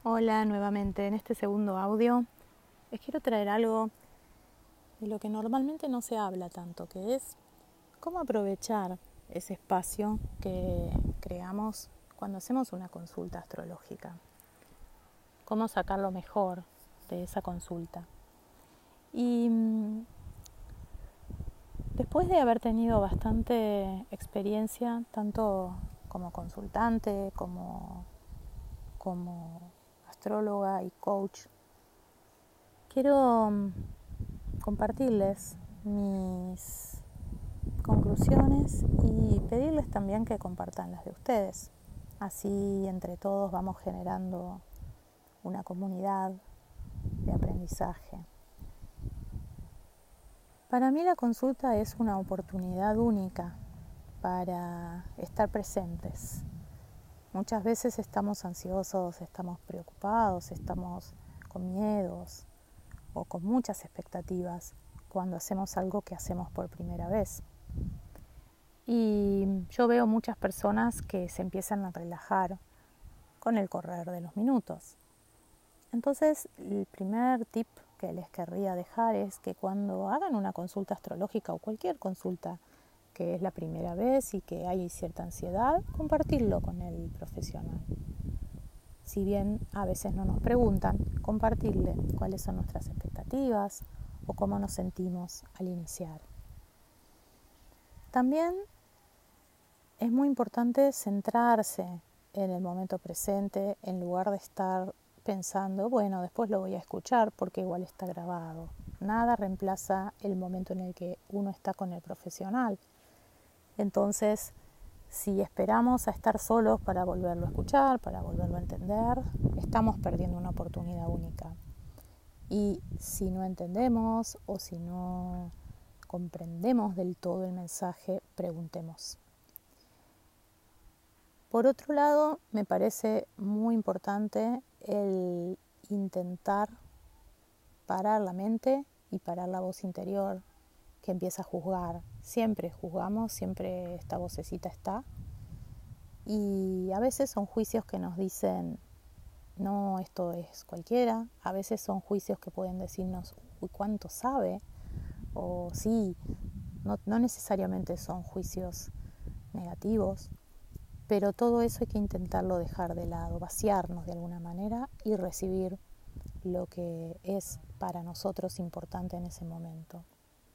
Hola nuevamente, en este segundo audio les quiero traer algo de lo que normalmente no se habla tanto, que es cómo aprovechar ese espacio que creamos cuando hacemos una consulta astrológica, cómo sacar lo mejor de esa consulta. Y después de haber tenido bastante experiencia, tanto como consultante, como astróloga y coach, quiero compartirles mis conclusiones y pedirles también que compartan las de ustedes. Así entre todos vamos generando una comunidad de aprendizaje. Para mí la consulta es una oportunidad única para estar presentes. Muchas veces estamos ansiosos, estamos preocupados, estamos con miedos o con muchas expectativas cuando hacemos algo que hacemos por primera vez. Y yo veo muchas personas que se empiezan a relajar con el correr de los minutos. Entonces, el primer tip que les querría dejar es que cuando hagan una consulta astrológica o cualquier consulta que es la primera vez y que hay cierta ansiedad, compartirlo con el profesional. Si bien a veces no nos preguntan, compartirle cuáles son nuestras expectativas o cómo nos sentimos al iniciar. También es muy importante centrarse en el momento presente en lugar de estar pensando, bueno, después lo voy a escuchar porque igual está grabado. Nada reemplaza el momento en el que uno está con el profesional. Entonces, si esperamos a estar solos para volverlo a escuchar, para volverlo a entender, estamos perdiendo una oportunidad única. Y si no entendemos o si no comprendemos del todo el mensaje, preguntemos. Por otro lado, me parece muy importante el intentar parar la mente y parar la voz interior que empieza a juzgar. Siempre juzgamos, siempre esta vocecita está. Y a veces son juicios que nos dicen, no, esto es cualquiera. A veces son juicios que pueden decirnos, uy, ¿cuánto sabe? O sí, no necesariamente son juicios negativos. Pero todo eso hay que intentarlo dejar de lado, vaciarnos de alguna manera y recibir lo que es para nosotros importante en ese momento.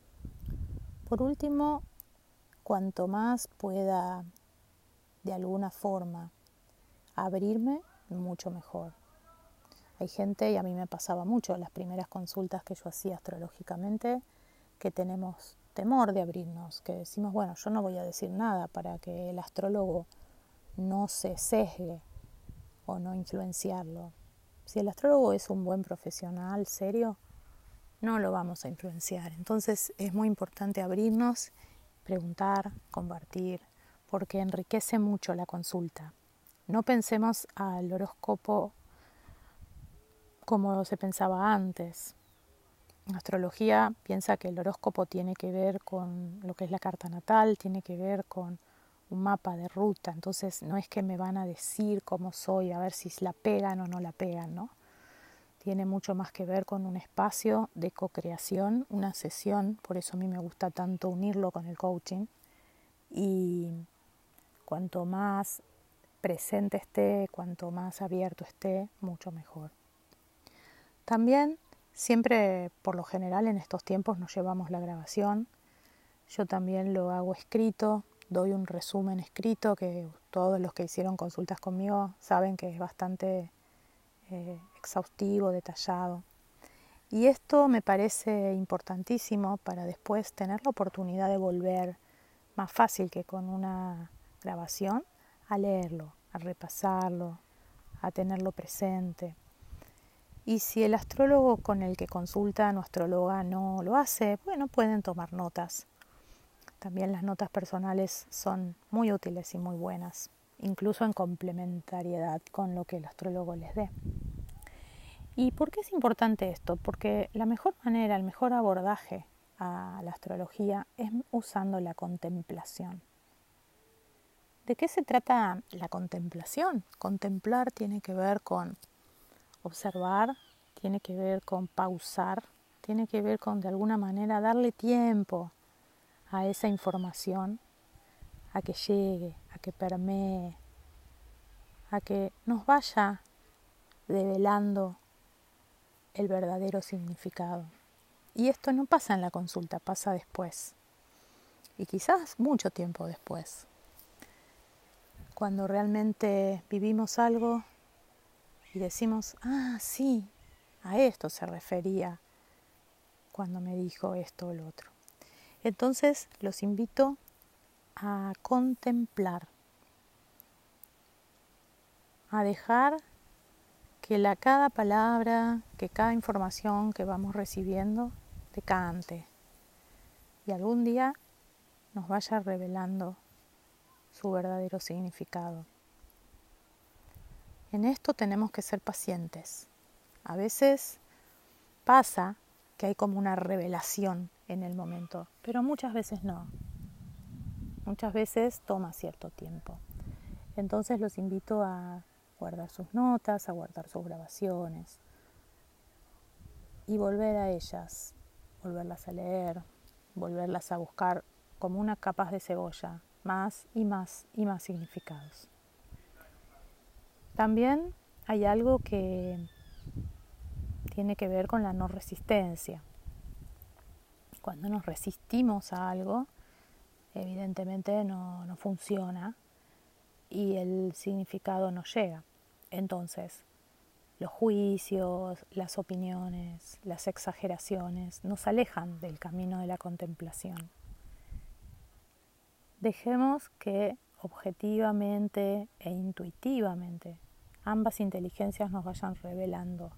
Por último, cuanto más pueda de alguna forma abrirme, mucho mejor. Hay gente, y a mí me pasaba mucho las primeras consultas que yo hacía astrológicamente, que tenemos temor de abrirnos, que decimos, bueno, yo no voy a decir nada para que el astrólogo no se sesgue o no influenciarlo. Si el astrólogo es un buen profesional, serio, no lo vamos a influenciar. Entonces es muy importante abrirnos, preguntar, compartir, porque enriquece mucho la consulta. No pensemos al horóscopo como se pensaba antes. La astrología piensa que el horóscopo tiene que ver con lo que es la carta natal, tiene que ver con un mapa de ruta, entonces no es que me van a decir cómo soy, a ver si la pegan o no la pegan, ¿no? Tiene mucho más que ver con un espacio de co-creación, una sesión, por eso a mí me gusta tanto unirlo con el coaching, y cuanto más presente esté, cuanto más abierto esté, mucho mejor. También, siempre por lo general en estos tiempos nos llevamos la grabación, yo también lo hago escrito, doy un resumen escrito que todos los que hicieron consultas conmigo saben que es bastante exhaustivo, detallado. Y esto me parece importantísimo para después tener la oportunidad de volver más fácil que con una grabación a leerlo, a repasarlo, a tenerlo presente. Y si el astrólogo con el que consulta o astróloga no lo hace, bueno, pueden tomar notas. También las notas personales son muy útiles y muy buenas, incluso en complementariedad con lo que el astrólogo les dé. ¿Y por qué es importante esto? Porque la mejor manera, el mejor abordaje a la astrología es usando la contemplación. ¿De qué se trata la contemplación? Contemplar tiene que ver con observar, tiene que ver con pausar, tiene que ver con de alguna manera darle tiempo a esa información, a que llegue, a que permee, a que nos vaya develando el verdadero significado. Y esto no pasa en la consulta, pasa después. Y quizás mucho tiempo después. Cuando realmente vivimos algo y decimos, sí, a esto se refería cuando me dijo esto o lo otro. Entonces los invito a contemplar, a dejar que cada palabra, que cada información que vamos recibiendo te cante y algún día nos vaya revelando su verdadero significado. En esto tenemos que ser pacientes. A veces pasa que hay como una revelación en el momento, pero muchas veces no. Muchas veces toma cierto tiempo. Entonces los invito a guardar sus notas, a guardar sus grabaciones y volver a ellas, volverlas a leer, volverlas a buscar como unas capas de cebolla, más y más y más significados. También hay algo que tiene que ver con la no resistencia. Cuando nos resistimos a algo, evidentemente no funciona y el significado no llega. Entonces, los juicios, las opiniones, las exageraciones nos alejan del camino de la contemplación. Dejemos que objetivamente e intuitivamente ambas inteligencias nos vayan revelando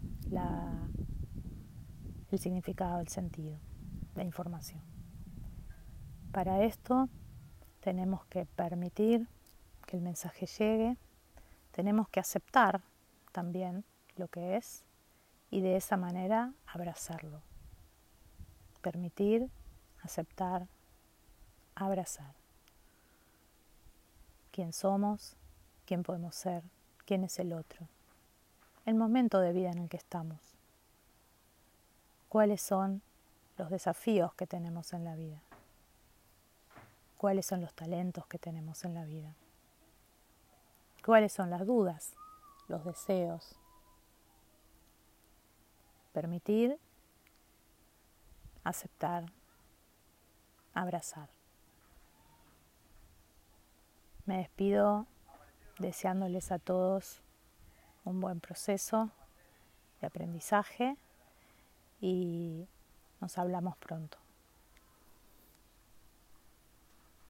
el significado, el sentido, la información. Para esto tenemos que permitir que el mensaje llegue, tenemos que aceptar también lo que es y de esa manera abrazarlo. Permitir, aceptar, abrazar. ¿Quién somos? ¿Quién podemos ser? ¿Quién es el otro? El momento de vida en el que estamos. ¿Cuáles son los desafíos que tenemos en la vida? ¿Cuáles son los talentos que tenemos en la vida? ¿Cuáles son las dudas, los deseos? Permitir, aceptar, abrazar. Me despido deseándoles a todos un buen proceso de aprendizaje y nos hablamos pronto.